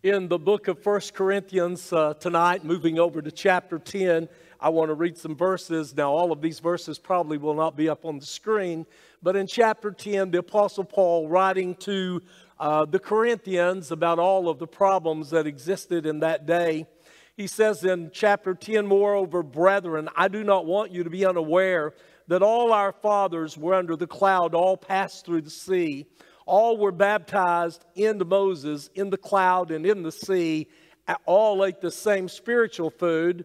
In the book of 1 Corinthians tonight, moving over to chapter 10, I want to read some verses. Now, all of these verses probably will not be up on the screen, but in chapter 10, the Apostle Paul, writing to the Corinthians about all of the problems that existed in that day, he says in chapter 10, "Moreover, brethren, I do not want you to be unaware that all our fathers were under the cloud, all passed through the sea. All were baptized into Moses in the cloud and in the sea. All ate the same spiritual food,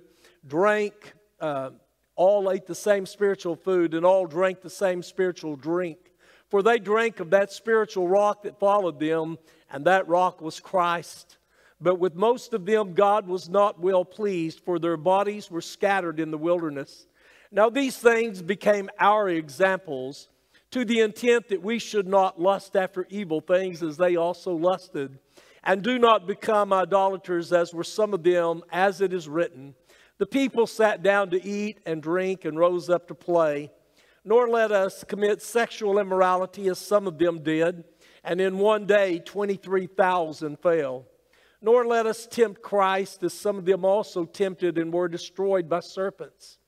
all ate the same spiritual food, and all drank the same spiritual drink. For they drank of that spiritual rock that followed them, and that rock was Christ. But with most of them God was not well pleased, for their bodies were scattered in the wilderness. Now these things became our examples, to the intent that we should not lust after evil things as they also lusted. And do not become idolaters as were some of them, as it is written, the people sat down to eat and drink and rose up to play. Nor let us commit sexual immorality as some of them did, and in one day 23,000 fell. Nor let us tempt Christ as some of them also tempted and were destroyed by serpents.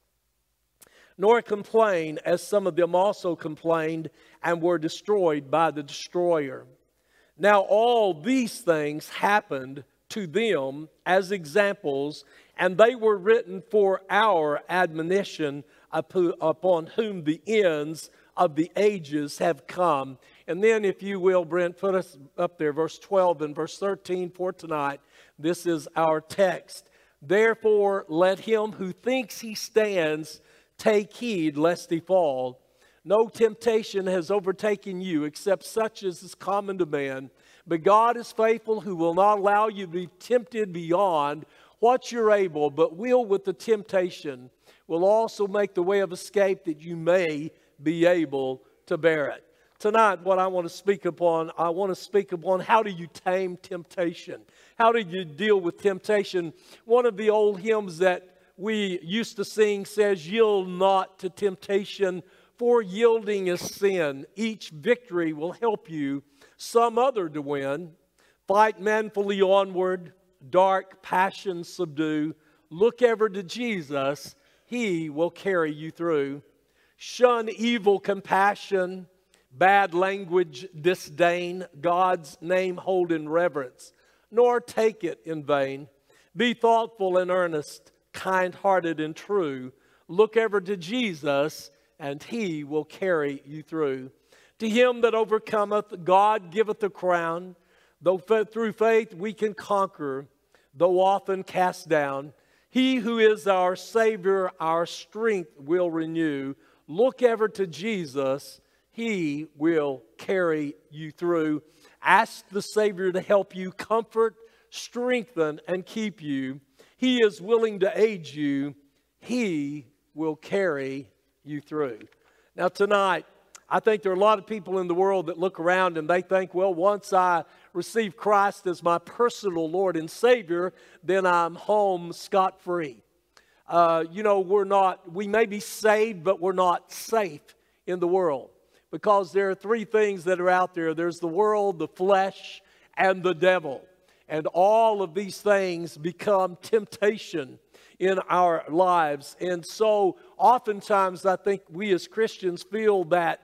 Nor complain as some of them also complained and were destroyed by the destroyer. Now all these things happened to them as examples, and they were written for our admonition, upon whom the ends of the ages have come." And then, if you will, Brent, put us up there, verse 12 and verse 13 for tonight. This is our text. "Therefore, let him who thinks he stands take heed lest he fall. No temptation has overtaken you except such as is common to man. But God is faithful, who will not allow you to be tempted beyond what you're able, but will with the temptation will also make the way of escape that you may be able to bear it." Tonight, what I want to speak upon how do you tame temptation? How do you deal with temptation? One of the old hymns that we used to sing says, "Yield not to temptation, for yielding is sin. Each victory will help you some other to win. Fight manfully onward, dark passions subdue. Look ever to Jesus, He will carry you through. Shun evil compassion, bad language disdain. God's name hold in reverence, nor take it in vain. Be thoughtful and earnest, kind-hearted and true. Look ever to Jesus, and He will carry you through. To him that overcometh, God giveth a crown. Though through faith we can conquer, though often cast down. He who is our Savior, our strength will renew. Look ever to Jesus, He will carry you through. Ask the Savior to help you, comfort, strengthen, and keep you. He is willing to aid you. He will carry you through. Now tonight, I think there are a lot of people in the world that look around and they think, well, once I receive Christ as my personal Lord and Savior, then I'm home scot-free. We may be saved, but we're not safe in the world. Because there are three things that are out there. There's the world, the flesh, and the devil. And all of these things become temptation in our lives. And so oftentimes I think we as Christians feel that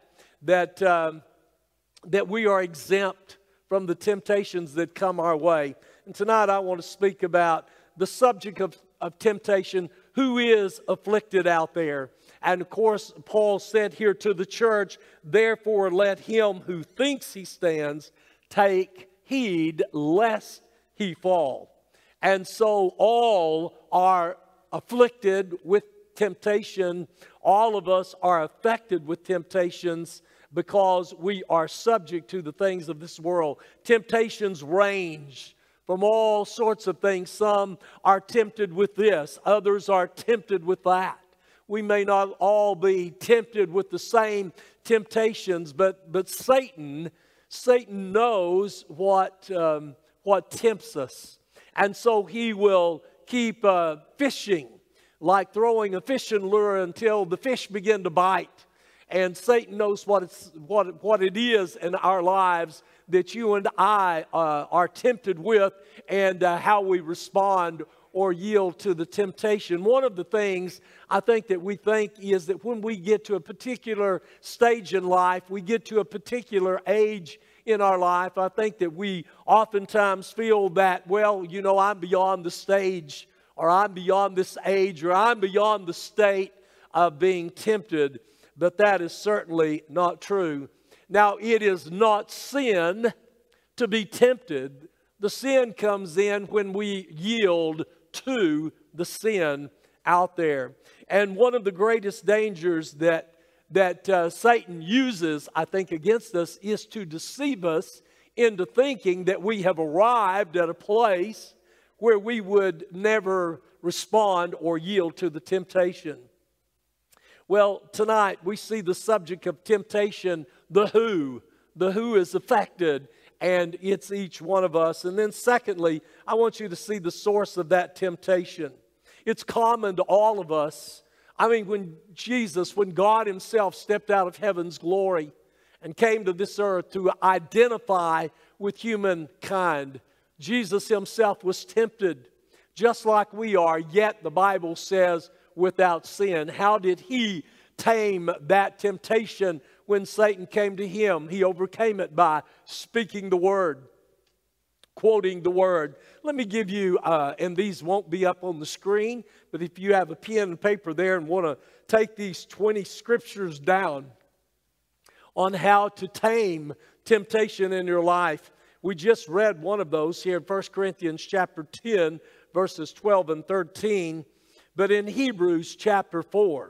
we are exempt from the temptations that come our way. And tonight I want to speak about the subject of temptation. Who is afflicted out there? And of course, Paul said here to the church, "Therefore let him who thinks he stands take heed lest he fall." And so all are afflicted with temptation. All of us are affected with temptations because we are subject to the things of this world. Temptations range from all sorts of things. Some are tempted with this, others are tempted with that. We may not all be tempted with the same temptations, but Satan knows what tempts us. And so he will keep fishing, like throwing a fishing lure until the fish begin to bite. And Satan knows what it is in our lives that you and I are tempted with, and how we respond or yield to the temptation. One of the things I think that we think is that when we get to a particular stage in life, we get to a particular age in our life, I think that we oftentimes feel that, well, you know, I'm beyond the stage, or I'm beyond this age, or I'm beyond the state of being tempted. But that is certainly not true. Now, it is not sin to be tempted. The sin comes in when we yield to the sin out there. And one of the greatest dangers that Satan uses, I think, against us is to deceive us into thinking that we have arrived at a place where we would never respond or yield to the temptation. Well, tonight we see the subject of temptation, the who. The who is affected, and it's each one of us. And then secondly, I want you to see the source of that temptation. It's common to all of us. I mean, when God himself stepped out of heaven's glory and came to this earth to identify with humankind, Jesus himself was tempted just like we are, yet the Bible says without sin. How did he tame that temptation when Satan came to him? He overcame it by speaking the word, quoting the word. Let me give you, and these won't be up on the screen, but if you have a pen and paper there and want to take these 20 scriptures down on how to tame temptation in your life. We just read one of those here in 1 Corinthians chapter 10, verses 12 and 13. But in Hebrews chapter 4,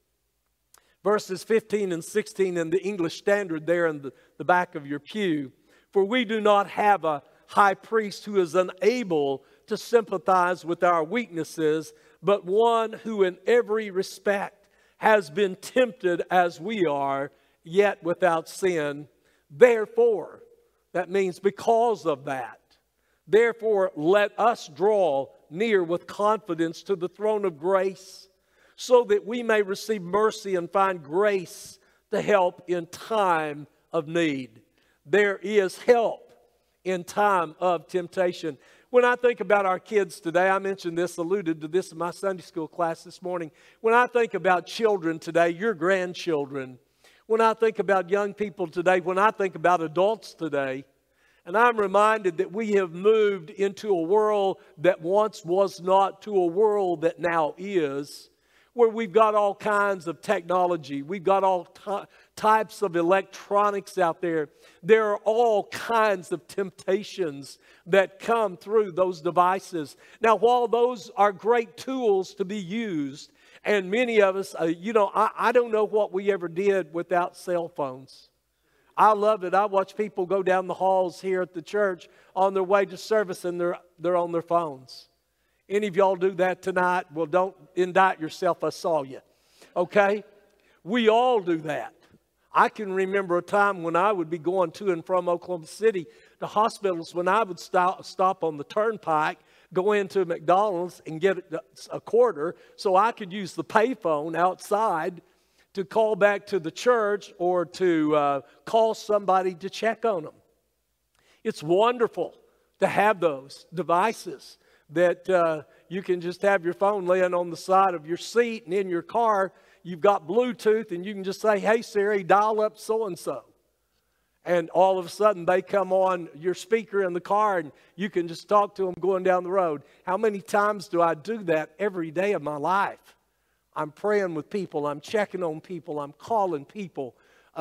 verses 15 and 16 in the English Standard there in the back of your pew. For we do not have a high priest who is unable to sympathize with our weaknesses, but one who in every respect has been tempted as we are, yet without sin. Therefore, that means because of that, therefore let us draw near with confidence to the throne of grace, so that we may receive mercy and find grace to help in time of need. There is help in time of temptation. When I think about our kids today, I mentioned this, alluded to this in my Sunday school class this morning. When I think about children today, your grandchildren, when I think about young people today, when I think about adults today, and I'm reminded that we have moved into a world that once was not to a world that now is, where we've got all kinds of technology. We've got all types of electronics out there. There are all kinds of temptations that come through those devices. Now, while those are great tools to be used, and many of us, I don't know what we ever did without cell phones. I love it. I watch people go down the halls here at the church on their way to service, and they're on their phones. Any of y'all do that tonight? Well, don't indict yourself. I saw you. Okay? We all do that. I can remember a time when I would be going to and from Oklahoma City to hospitals, when I would stop on the turnpike, go into McDonald's and get a quarter so I could use the payphone outside to call back to the church or to call somebody to check on them. It's wonderful to have those devices that you can just have your phone laying on the side of your seat, and in your car you've got Bluetooth, and you can just say, hey Siri, dial up so-and-so. And all of a sudden they come on your speaker in the car, and you can just talk to them going down the road. How many times do I do that every day of my life? I'm praying with people, I'm checking on people, I'm calling people.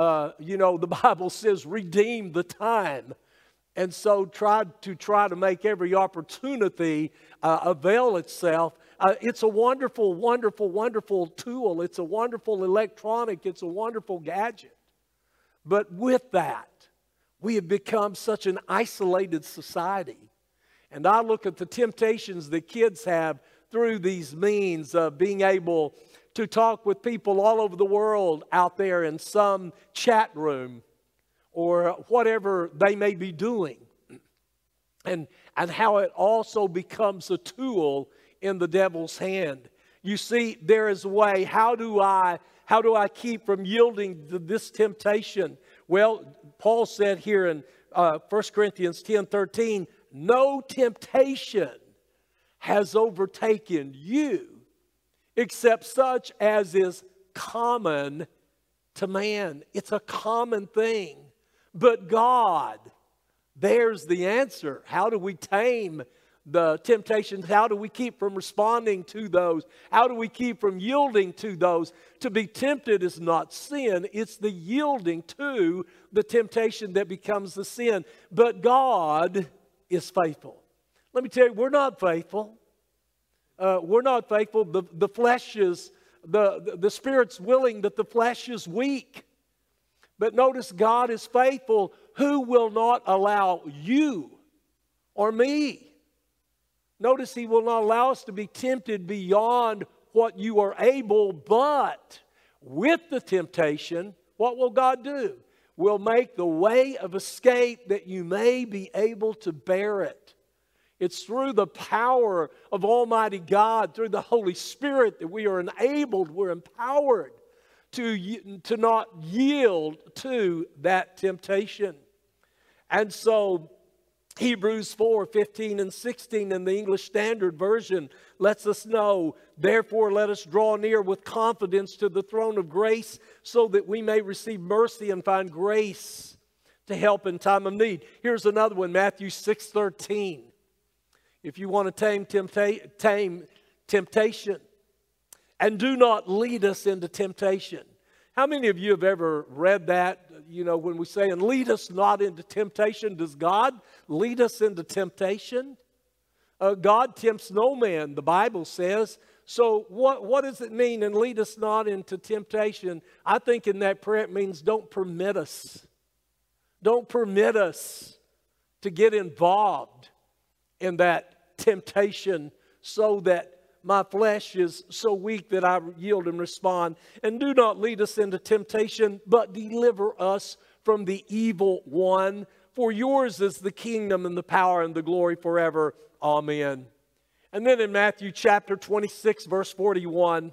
The Bible says redeem the time. And so try to make every opportunity avail itself. It's a wonderful, wonderful, wonderful tool. It's a wonderful electronic. It's a wonderful gadget. But with that, we have become such an isolated society. And I look at the temptations that kids have through these means of being able to talk with people all over the world out there in some chat room, or whatever they may be doing, and how it also becomes a tool in the devil's hand. You see, there is a way. How do I keep from yielding to this temptation? Well, Paul said here in 1 Corinthians 10:13, no temptation has overtaken you except such as is common to man. It's a common thing. But God, there's the answer. How do we tame the temptations? How do we keep from responding to those? How do we keep from yielding to those? To be tempted is not sin. It's the yielding to the temptation that becomes the sin. But God is faithful. Let me tell you, we're not faithful. We're not faithful. The flesh is, the spirit's willing, but the flesh is weak. But notice God is faithful, who will not allow you or me. Notice He will not allow us to be tempted beyond what you are able, but with the temptation, what will God do? Will make the way of escape that you may be able to bear it. It's through the power of Almighty God, through the Holy Spirit, that we are enabled, we're empowered to not yield to that temptation. And so Hebrews 4:15 and 16 in the English Standard Version lets us know, therefore let us draw near with confidence to the throne of grace so that we may receive mercy and find grace to help in time of need. Here's another one, Matthew 6:13. If you want to tame temptation, and do not lead us into temptation. How many of you have ever read that? You know, when we say, and lead us not into temptation, does God lead us into temptation? God tempts no man, the Bible says. So what does it mean, and lead us not into temptation? I think in that prayer it means don't permit us. Don't permit us to get involved in that temptation so that my flesh is so weak that I yield and respond. And do not lead us into temptation, but deliver us from the evil one. For yours is the kingdom and the power and the glory forever. Amen. And then in Matthew chapter 26, verse 41,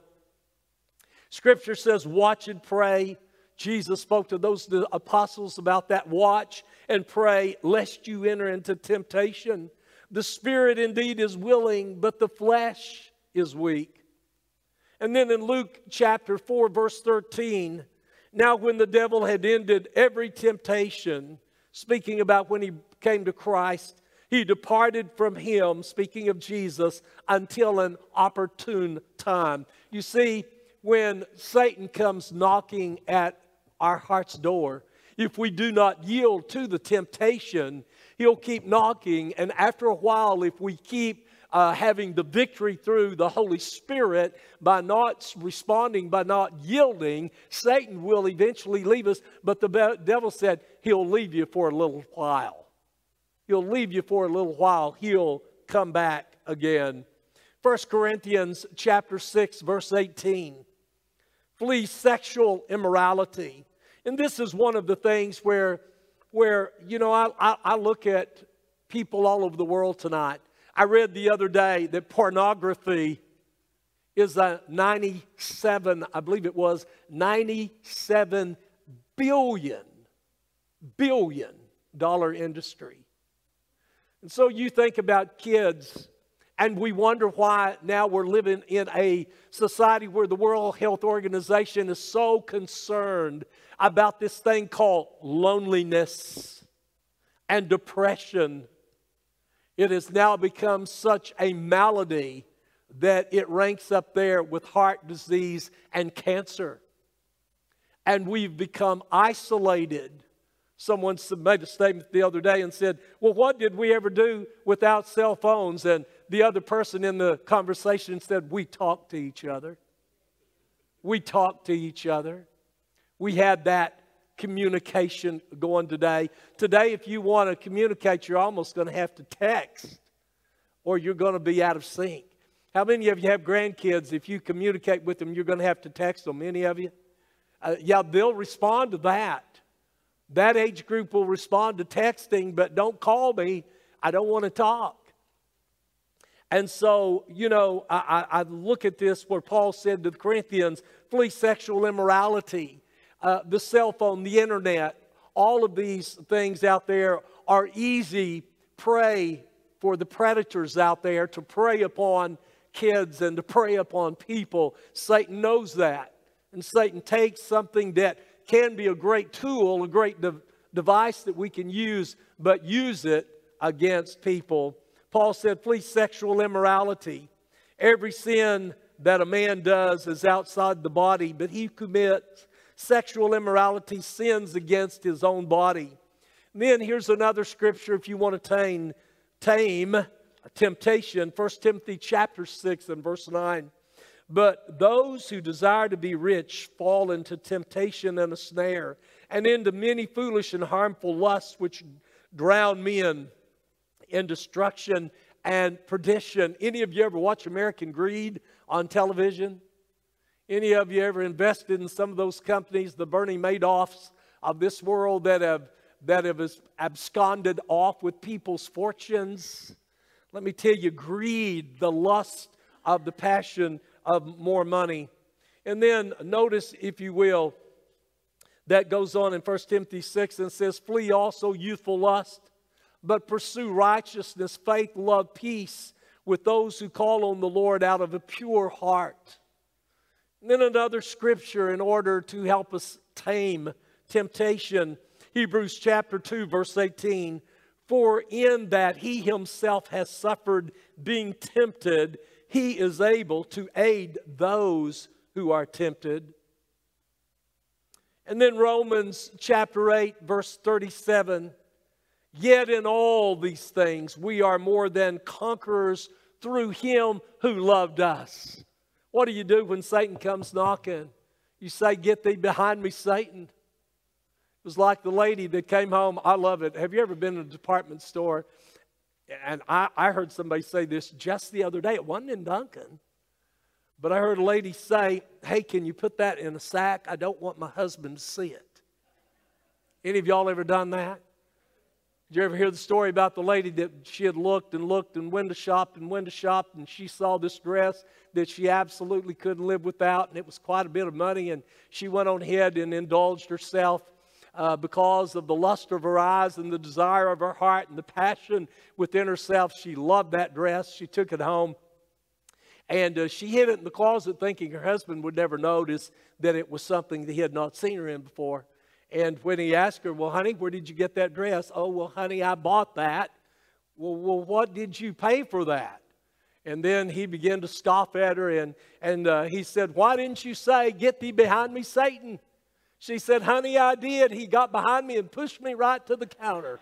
Scripture says, watch and pray. Jesus spoke to those apostles about that. Watch and pray, lest you enter into temptation. The spirit indeed is willing, but the flesh is weak. And then in Luke chapter 4, verse 13, now when the devil had ended every temptation, speaking about when he came to Christ, he departed from him, speaking of Jesus, until an opportune time. You see, when Satan comes knocking at our heart's door, if we do not yield to the temptation, he'll keep knocking. And after a while, if we keep having the victory through the Holy Spirit by not responding, by not yielding, Satan will eventually leave us. But the devil said he'll leave you for a little while. He'll leave you for a little while. He'll come back again. 1 Corinthians chapter 6, verse 18. Flee sexual immorality. And this is one of the things where you know, I look at people all over the world tonight. I read the other day that pornography is a 97 billion dollar industry. And so you think about kids, and we wonder why now we're living in a society where the World Health Organization is so concerned about this thing called loneliness and depression. It has now become such a malady that it ranks up there with heart disease and cancer. And we've become isolated. Someone made a statement the other day and said, well, what did we ever do without cell phones? And the other person in the conversation said, we talked to each other. We talked to each other. We had that communication going today. Today, if you want to communicate, you're almost going to have to text, or you're going to be out of sync. How many of you have grandkids? If you communicate with them, you're going to have to text them. Any of you? Yeah, they'll respond to that. That age group will respond to texting, but don't call me. I don't want to talk. And so, you know, I look at this where Paul said to the Corinthians, flee sexual immorality. The cell phone, the internet, All of these things out there are easy prey for the predators out there to prey upon kids and to prey upon people. Satan knows that. And Satan takes something that can be a great tool, a great device that we can use, but use it against people. Paul said, flee sexual immorality. Every sin that a man does is outside the body, but he commits sexual immorality, sins against his own body. And then here's another scripture if you want to tame a temptation. 1 Timothy chapter 6 and verse 9. But those who desire to be rich fall into temptation and a snare, and into many foolish and harmful lusts which drown men in destruction and perdition. Any of you ever watch American Greed on television? Any of you ever invested in some of those companies, the Bernie Madoffs of this world that have absconded off with people's fortunes? Let me tell you, greed, the lust of the passion of more money. And then notice, if you will, that goes on in 1 Timothy 6 and says, flee also youthful lust, but pursue righteousness, faith, love, peace with those who call on the Lord out of a pure heart. And then another scripture in order to help us tame temptation, Hebrews chapter 2, verse 18. For in that he himself has suffered being tempted, he is able to aid those who are tempted. And then Romans chapter 8, verse 37. Yet in all these things we are more than conquerors through him who loved us. What do you do when Satan comes knocking? You say, get thee behind me, Satan. It was like the lady that came home. I love it. Have you ever been in a department store? And I heard somebody say this just the other day. It wasn't in Duncan. But I heard a lady say, hey, can you put that in a sack? I don't want my husband to see it. Any of y'all ever done that? Did you ever hear the story about the lady that she had looked and looked and window shopped and she saw this dress that she absolutely couldn't live without, and it was quite a bit of money, and she went on ahead and indulged herself because of the luster of her eyes and the desire of her heart and the passion within herself. She loved that dress. She took it home, and she hid it in the closet thinking her husband would never notice that it was something that he had not seen her in before. And when he asked her, well, honey, where did you get that dress? Oh, well, honey, I bought that. Well, what did you pay for that? And then he began to scoff at her, and he said, why didn't you say, get thee behind me, Satan? She said, honey, I did. He got behind me and pushed me right to the counter.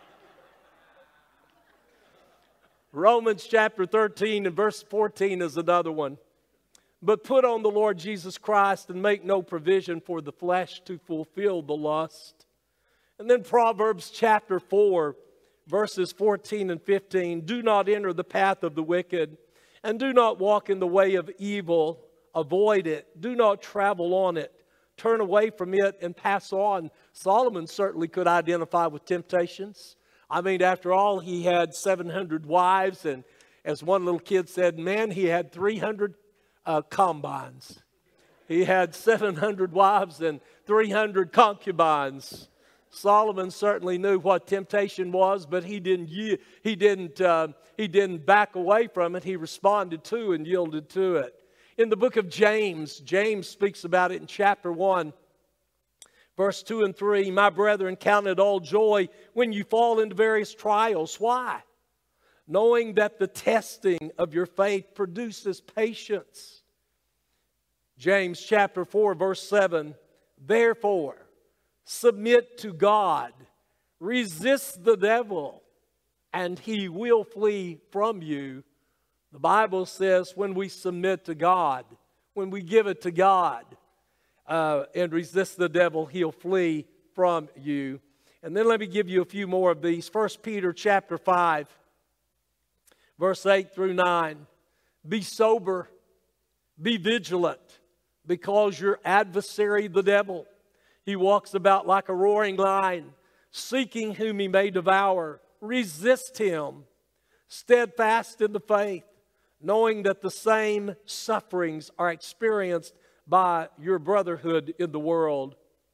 Romans chapter 13 and verse 14 is another one. But put on the Lord Jesus Christ and make no provision for the flesh to fulfill the lust. And then Proverbs chapter 4, verses 14 and 15. Do not enter the path of the wicked, and do not walk in the way of evil. Avoid it. Do not travel on it. Turn away from it and pass on. Solomon certainly could identify with temptations. I mean, after all, he had 700 wives, and as one little kid said, man, he had 300 combines. He had 700 wives and 300 concubines. Solomon certainly knew what temptation was, but he didn't back away from it. He responded to and yielded to it. In the book of James, James speaks about it in chapter 1, verse 2 and 3. My brethren, count it all joy when you fall into various trials. Why? Knowing that the testing of your faith produces patience. James chapter 4, verse 7. Therefore, submit to God, resist the devil, and he will flee from you. The Bible says when we submit to God, when we give it to God and resist the devil, he'll flee from you. And then let me give you a few more of these. 1 Peter chapter 5, verse 8 through 9. Be sober, be vigilant, because your adversary, the devil, he walks about like a roaring lion, seeking whom he may devour. Resist him, steadfast in the faith, knowing that the same sufferings are experienced by your brotherhood in the world.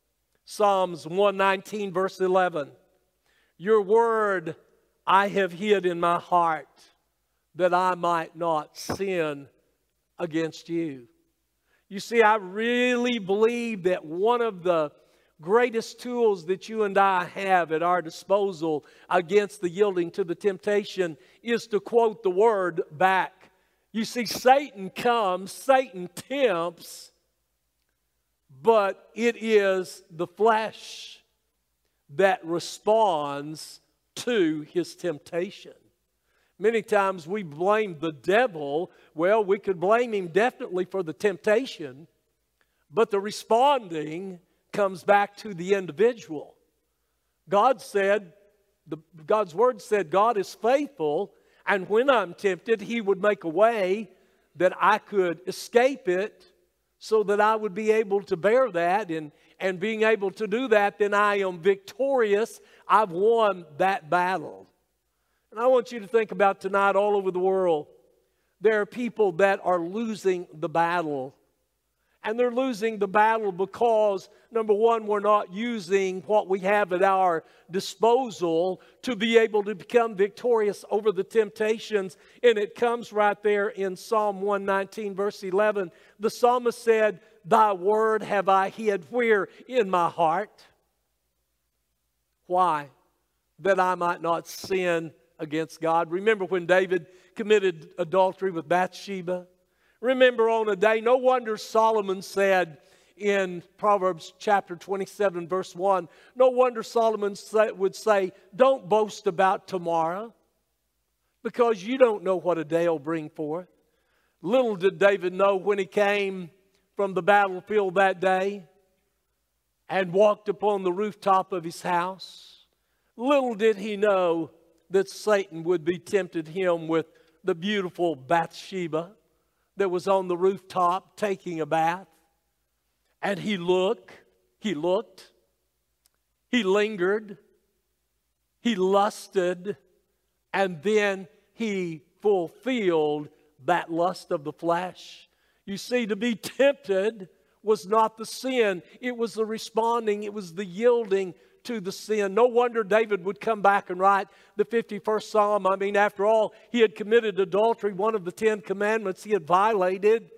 Psalms 119, verse 11. Your word I have hid in my heart, that I might not sin against you. You see, I really believe that one of the greatest tools that you and I have at our disposal against the yielding to the temptation is to quote the word back. You see, Satan comes, Satan tempts, but it is the flesh that responds to his temptation. Many times we blame the devil. Well, we could blame him definitely for the temptation, but the responding comes back to the individual. God's word said God is faithful, and when I'm tempted, he would make a way that I could escape it so that I would be able to bear that, and being able to do that, then I am victorious. I've won that battle. And I want you to think about tonight all over the world. There are people that are losing the battle. And they're losing the battle because, number one, we're not using what we have at our disposal to be able to become victorious over the temptations. And it comes right there in Psalm 119, verse 11. The psalmist said, thy word have I hid where? In my heart. Why? That I might not sin against God. Remember when David committed adultery with Bathsheba? Remember on a day, no wonder Solomon said in Proverbs chapter 27, verse 1, no wonder Solomon would say, don't boast about tomorrow, because you don't know what a day will bring forth. Little did David know when he came from the battlefield that day and walked upon the rooftop of his house. Little did he know that Satan would be tempted him with the beautiful Bathsheba that was on the rooftop taking a bath. And he looked, he lingered, he lusted, and then he fulfilled that lust of the flesh. You see, to be tempted was not the sin. It was the responding, it was the yielding to the sin. No wonder David would come back and write the 51st Psalm. I mean, after all, he had committed adultery, one of the 10 commandments he had violated.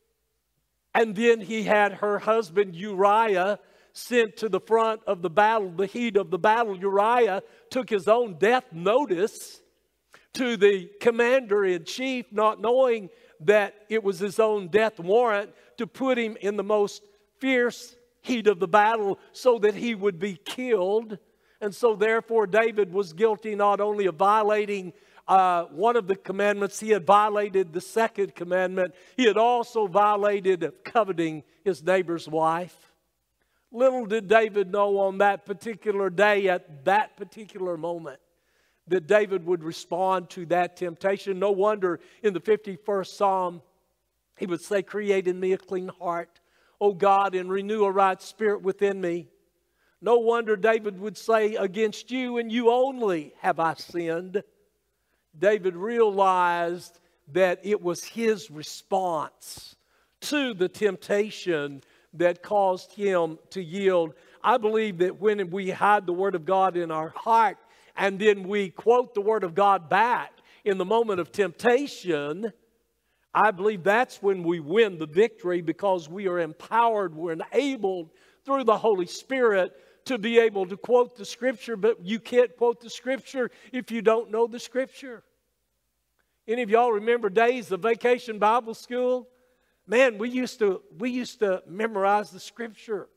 And then he had her husband Uriah sent to the front of the battle, the heat of the battle. Uriah took his own death notice to the commander-in-chief, not knowing that it was his own death warrant, to put him in the most fierce heat of the battle so that he would be killed. And so therefore David was guilty not only of violating one of the commandments, he had violated the second commandment. He had also violated coveting his neighbor's wife. Little did David know on that particular day, at that particular moment, that David would respond to that temptation. No wonder in the 51st Psalm, he would say, create in me a clean heart, O God, and renew a right spirit within me. No wonder David would say, against you and you only have I sinned. David realized that it was his response to the temptation that caused him to yield. I believe that when we hide the Word of God in our heart and then we quote the Word of God back in the moment of temptation, I believe that's when we win the victory, because we are empowered, we're enabled through the Holy Spirit to be able to quote the Scripture. But you can't quote the Scripture if you don't know the Scripture. Any of y'all remember days of vacation Bible school? Man, we used to memorize the Scripture.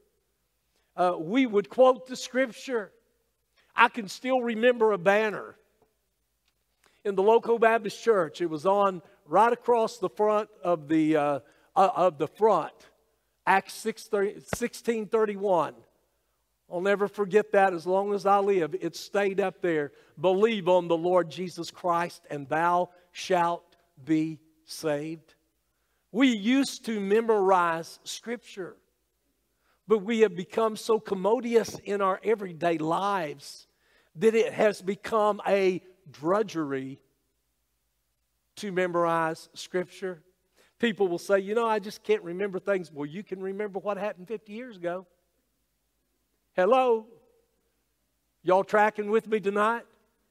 We would quote the Scripture. I can still remember a banner in the local Baptist church. It was on right across the front of the front, Acts 16:31. I'll never forget that as long as I live. It stayed up there. Believe on the Lord Jesus Christ and thou shalt be saved. We used to memorize Scripture, but we have become so commodious in our everyday lives that it has become a drudgery to memorize Scripture. People will say, I just can't remember things. Well, you can remember what happened 50 years ago. Hello? Y'all tracking with me tonight?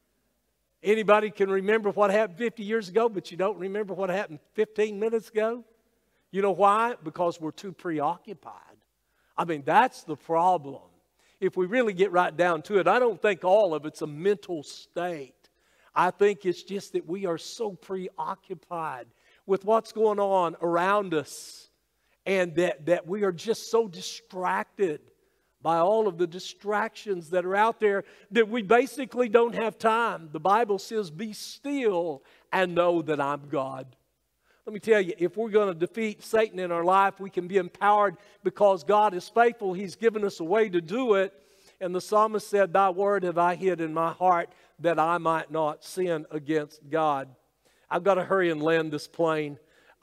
Anybody can remember what happened 50 years ago, but you don't remember what happened 15 minutes ago? You know why? Because we're too preoccupied. I mean, that's the problem. If we really get right down to it, I don't think all of it's a mental state. I think it's just that we are so preoccupied with what's going on around us, and that we are just so distracted by all of the distractions that are out there that we basically don't have time. The Bible says, be still and know that I'm God. Let me tell you, if we're going to defeat Satan in our life, we can be empowered because God is faithful. He's given us a way to do it. And the psalmist said, thy word have I hid in my heart that I might not sin against God. I've got to hurry and land this plane.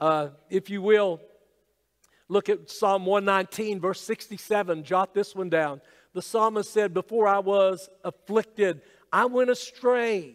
If you will, look at Psalm 119, verse 67. Jot this one down. The psalmist said, before I was afflicted, I went astray,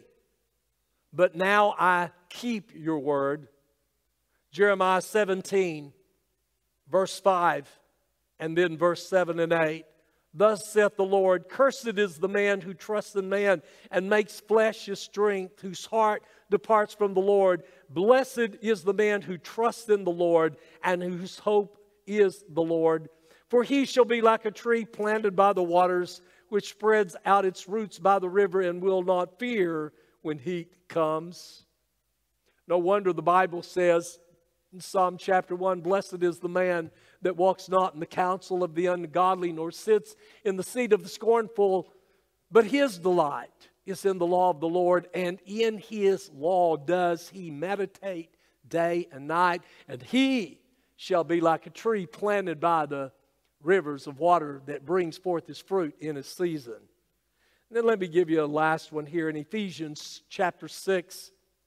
but now I keep your word. Jeremiah 17, verse 5, and then verse 7 and 8. Thus saith the Lord, cursed is the man who trusts in man and makes flesh his strength, whose heart departs from the Lord. Blessed is the man who trusts in the Lord and whose hope is the Lord. For he shall be like a tree planted by the waters, which spreads out its roots by the river and will not fear when heat comes. No wonder the Bible says in Psalm chapter 1, blessed is the man that walks not in the counsel of the ungodly, nor sits in the seat of the scornful, but his delight is in the law of the Lord, and in his law does he meditate day and night. And he shall be like a tree planted by the rivers of water that brings forth his fruit in his season. And then let me give you a last one here in Ephesians chapter 6.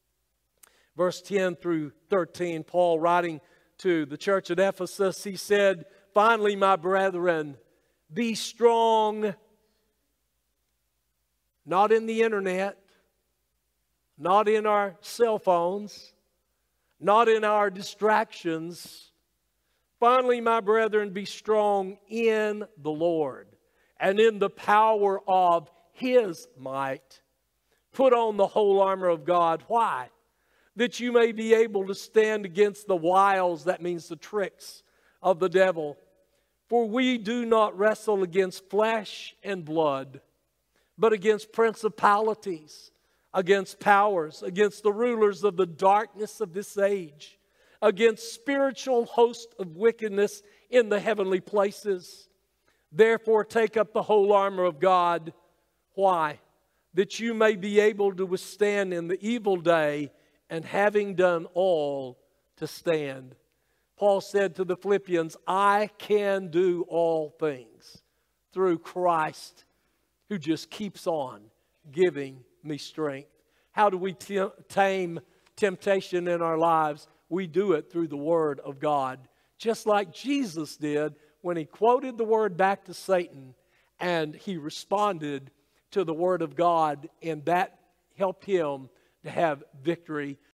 Verse 10 through 13, Paul writing to the church at Ephesus, he said, finally, my brethren, be strong, not in the internet, not in our cell phones, not in our distractions. Finally, my brethren, be strong in the Lord and in the power of his might. Put on the whole armor of God. Why? That you may be able to stand against the wiles, that means the tricks, of the devil. For we do not wrestle against flesh and blood, but against principalities, against powers, against the rulers of the darkness of this age, against spiritual hosts of wickedness in the heavenly places. Therefore, take up the whole armor of God. Why? That you may be able to withstand in the evil day, and having done all, to stand. Paul said to the Philippians, I can do all things through Christ who just keeps on giving me strength. How do we tame temptation in our lives? We do it through the Word of God. Just like Jesus did when he quoted the Word back to Satan and he responded to the Word of God, and that helped him to have victory